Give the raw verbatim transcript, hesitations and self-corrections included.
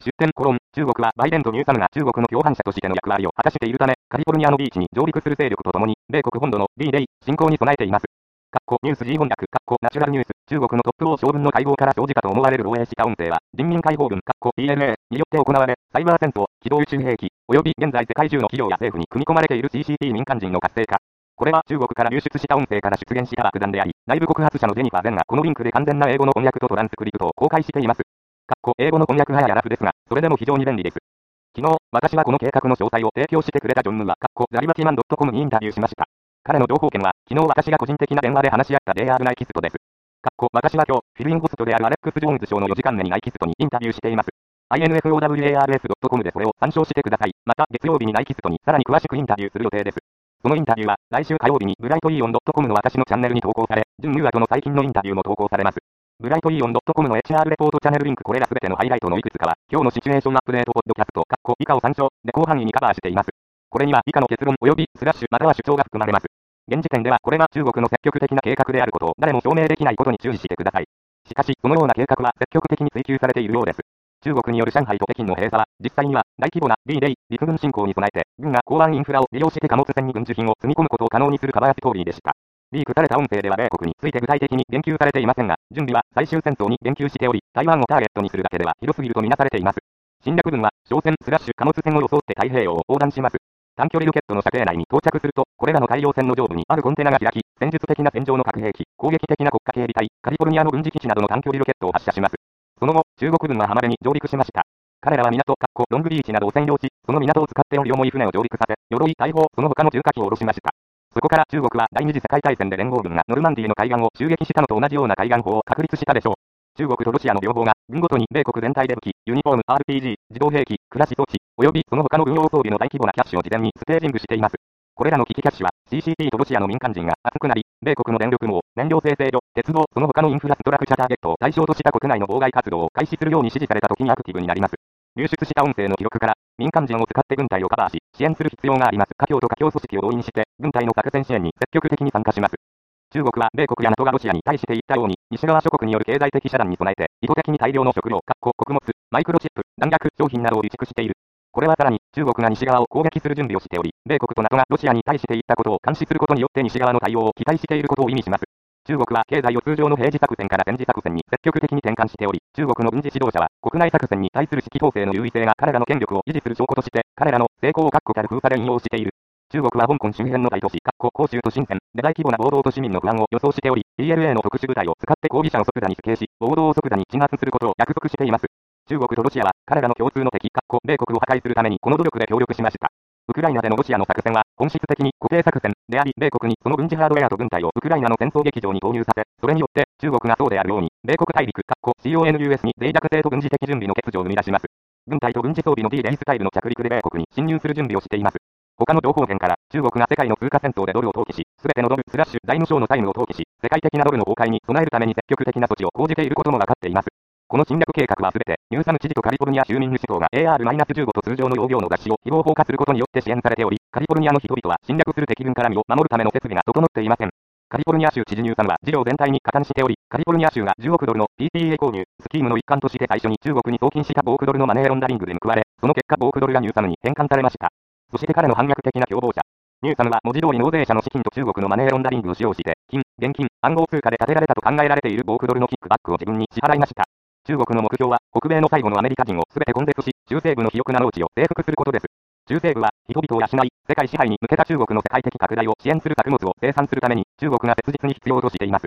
出典コロン、中国はバイデンとニューサムが中国の共犯者としての役割を果たしているため、カリフォルニアのビーチに上陸する勢力とともに、米国本土の D デイ、侵攻に備えています。かっこニュース G 翻訳、かっこナチュラルニュース、中国のトップ王将軍の会合から生じたと思われる漏洩した音声は、人民解放軍、かっこ ピーエルエー によって行われ、サイバー戦争、機動宇宙兵器、及び現在世界中の企業や政府に組み込まれている シーシーティー 民間人の活性化。これは中国から流出した音声から出現した爆弾であり、内部告発者のジェニファー・ゼンがこのリンクで完全な英語の翻訳とトランスクリプトを公開しています。かっこ英語の翻訳はややラフですが、それでも非常に便利です。昨日、私はこの計画の詳細を提供してくれたジョン・ムーア、かっこザリバティマン .com にインタビューしました。彼の情報源は、昨日私が個人的な電話で話し合った ジェイアール ナイキストです。かっこ私は今日、フィルインホストであるアレックス・ジョーンズ賞のよじかんめにナイキストにインタビューしています。インフォワーズドットコム でそれを参照してください。また、月曜日にナイキストにさらに詳しくインタビューする予定です。そのインタビューは、来週火曜日にブライトイーオン ドットコム の私のチャンネルに投稿され、ジュン・ムーアとの最近のインタビューも投稿されます。ブライトイーオン ドットコム の エイチアール レポートチャンネルリンクこれらすべてのハイライトのいくつかは、今日のシチュエーションアップデートポッドキャスト、かっこ以下を参照で広範囲にカバーしています。これには以下の結論及びスラッシュまたは主張が含まれます。現時点ではこれは中国の積極的な計画であることを誰も証明できないことに注意してください。しかし、そのような計画は積極的に追求されているようです。中国による上海と北京の閉鎖は、実際には大規模な D デイ陸軍侵攻に備えて、軍が港湾インフラを利用して貨物船に軍需品を積み込むことを可能にするカバーストーリーでした。リークされた音声では米国について具体的に言及されていませんが、準備は最終戦争に言及しており、台湾をターゲットにするだけでは広すぎるとみなされています。侵略軍は、商船スラッシュ貨物船を装って太平洋を横断します。短距離ロケットの射程内に到着すると、これらの海洋船の上部にあるコンテナが開き、戦術的な戦場の核兵器、攻撃的な国家警備隊、カリフォルニアの軍事基地などの短距離ロケットを発射します。その後、中国軍は浜辺に上陸しました。彼らは港、かっこロングビーチなどを占領し、その港を使ってより重い船を上陸させ、鎧、大砲、その他の重火器を下ろしました。そこから中国は第二次世界大戦で連合軍がノルマンディーの海岸を襲撃したのと同じような海岸法を確立したでしょう。中国とロシアの両方が、軍ごとに米国全体で武器、ユニフォーム、アールピージー、自動兵器、クラシ装置、及びその他の軍用装備の大規模なキャッシュを事前にステージングしています。これらの危機キャッシュは、シーシーティー とロシアの民間人が熱くなり、米国の電力網、燃料精製所、鉄道、その他のインフラストラクチャターゲットを対象とした国内の妨害活動を開始するように指示された時にアクティブになります。流出した音声の記録から、民間人を使って軍隊をカバーし、支援する必要があります。華僑と華僑組織を動員して、軍隊の作戦支援に積極的に参加します。中国は米国や ナト がロシアに対して言ったように、西側諸国による経済的遮断に備えて、意図的に大量の食料、かっこ穀物、マイクロチップ、弾薬、商品などを備蓄している。これはさらに、中国が西側を攻撃する準備をしており、米国と ナト がロシアに対して言ったことを監視することによって西側の対応を期待していることを意味します。中国は経済を通常の平時作戦から戦時作戦に積極的に転換しており、中国の軍事指導者は国内作戦に対する指揮統制の優位性が彼らの権力を維持する証拠として、彼らの成功を確固たる封鎖で引用している。中国は香港周辺の大都市、かっこ広州と深センで大規模な暴動と市民の不安を予想しており、ピーエルエー の特殊部隊を使って抗議者を即座に死刑し、暴動を即座に鎮圧することを約束しています。中国とロシアは彼らの共通の敵、かっこ米国を破壊するためにこの努力で協力しました。ウクライナでのロシアの作戦は本質的に固定作戦であり、米国にその軍事ハードウェアと軍隊をウクライナの戦争劇場に投入させ、それによって中国がそうであるように、米国大陸、かっこ コン に脆弱性と軍事的準備の欠如を生み出します。軍隊と軍事装備の D デイスタイルの着陸で米国に侵入する準備をしています。他の情報源から、中国が世界の通貨戦争でドルを投機し、すべてのドルスラッシュ財務省の債務を投機し、世界的なドルの崩壊に備えるために積極的な措置を講じていることも分かっています。この侵略計画はすべて、ニューサム知事とカリフォルニア州民主党が エーアールじゅうご と通常の容量の雑誌を非合法化することによって支援されており、カリフォルニアの人々は侵略する敵軍から身を守るための設備が整っていません。カリフォルニア州知事ニューサムは事業全体に加担しており、カリフォルニア州がじゅうおくドルの ピーティーエー 購入、スキームの一環として最初に中国に送金したごおくドルのマネーロンダリングで報われ、その結果ごおくドルがニューサムに返還されました。そして彼の反逆的な共謀者。ニューサムは文字通り納税者の資金と中国のマネーロンダリングを使用して、金、現金、暗号通貨で建てられたと考えられているごおくドルのキックバックを自分に支払いました。中国の目標は、北米の最後のアメリカ人を全て根絶し、中西部の肥沃な農地を征服することです。中西部は、人々を養い、世界支配に向けた中国の世界的拡大を支援する作物を生産するために、中国が切実に必要としています。